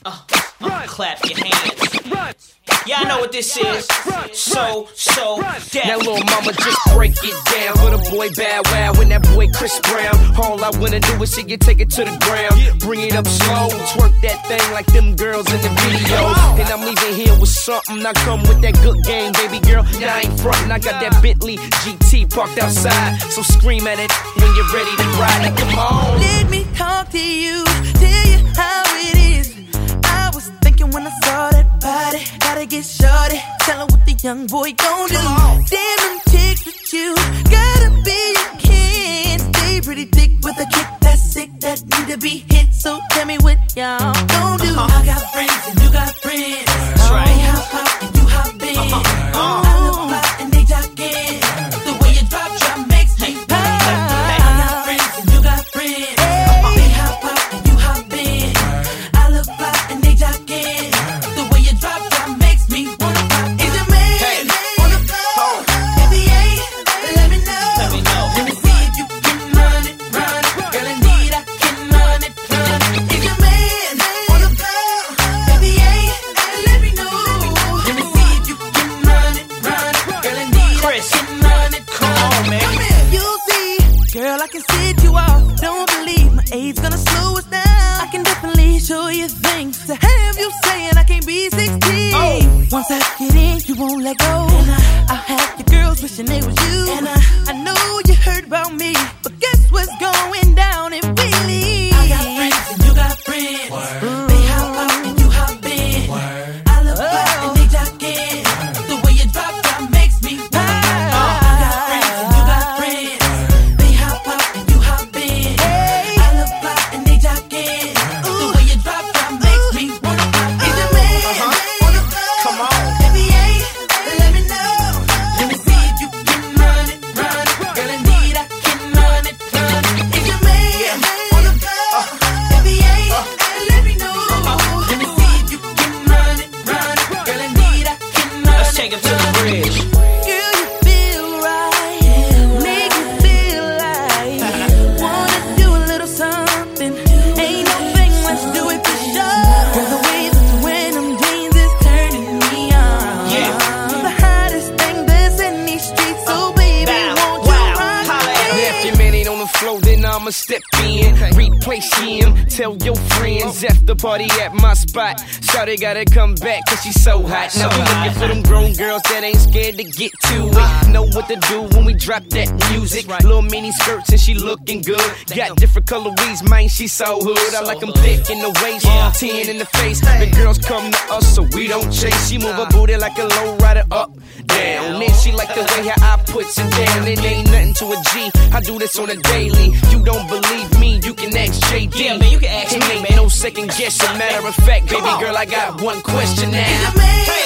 Clap your hands. Yeah, I know what this is. So deaf. Now little mama, just break it down for the boy Bow Wow and that boy Chris Brown. All I wanna do is see you take it to the ground. Bring it up slow, twerk that thing like them girls in the video. And I'm leaving here with something. I come with that good game, baby girl. Now I ain't frontin', I got that Bentley GT parked outside. So scream at it when you're ready to ride it. Come on. Let me talk to you, tell you how it is. I was thinking when I saw that body, gotta get shorty. Tell her what the young boy gon' do. Damn them chicks with you, gotta be a kid. Stay pretty thick with a kick that's sick, that need to be hit. So tell me what y'all gon' do. I got friends and you got friends. That's right. They hop hop and you hop in. I look fly and they jockin'. The way you drop makes me pop. I got friends and you got friends. They hop hop and you hop in. I look fly and they jockin'. The way you drop makes me wanna pop. Is your man on the floor? NBA, let me know. Let me know. Let me see if you can run it. Girl, indeed I can run it. Is your man on the floor? NBA, let me know. Let me see if you can run it. Girl, indeed Chris, I can run it. come on, man. You'll see, girl, I can set you off. Don't believe my age gonna slow us down. I can definitely show you things to have you saying I can't be 16. Once I get in, you won't let go. And I'll have your girls wishing they was you. And I know you heard about me, but guess what's going down in Wheelie? I got friends and you got friends. They hop out and you hop in. I look fly and they jock in. The way you drop makes me pop. I got friends and you got friends. They hop out and you hop in. I look fly and they jock in. The way you drop makes me wanna pop. Is your man on the floor? Come on. NBA, let me know. Let me see if you can run it. Girl, indeed I can run it. Is your man on the floor? NBA, let me know. Let me see if you can run it. Girl, indeed I can run it. Let's take him to the bridge. Girl, you feel right. Make me feel like wanna do a little something. Ain't no thing, let's do it for sure. Girl, the way that you wear them jeans is turning me on. Yeah. The hottest thing that's in these streets, so baby, Bow, won't you wow, rock holla at me? If your man ain't on the floor, then I'ma step in. Replace him, tell your friends after party at my spot. Shawty gotta come back cause she's so hot. Now we looking for them grown girls that ain't scared to get to it. Know what to do when we drop that music. Little mini skirts and she looking good. Got different colorways, man, she so hood. I like them thick in the waist, 10 in the face. The girls come to us so we don't chase. She move her booty like a low rider up, down. Then she like the way her eye puts it down. It ain't nothing to a G, I do this on a daily. You don't believe me, you can ask JD. Yeah, man, you can ask It me, ain't man. no second guessing. Matter of fact, baby girl, I got one question now. Is your man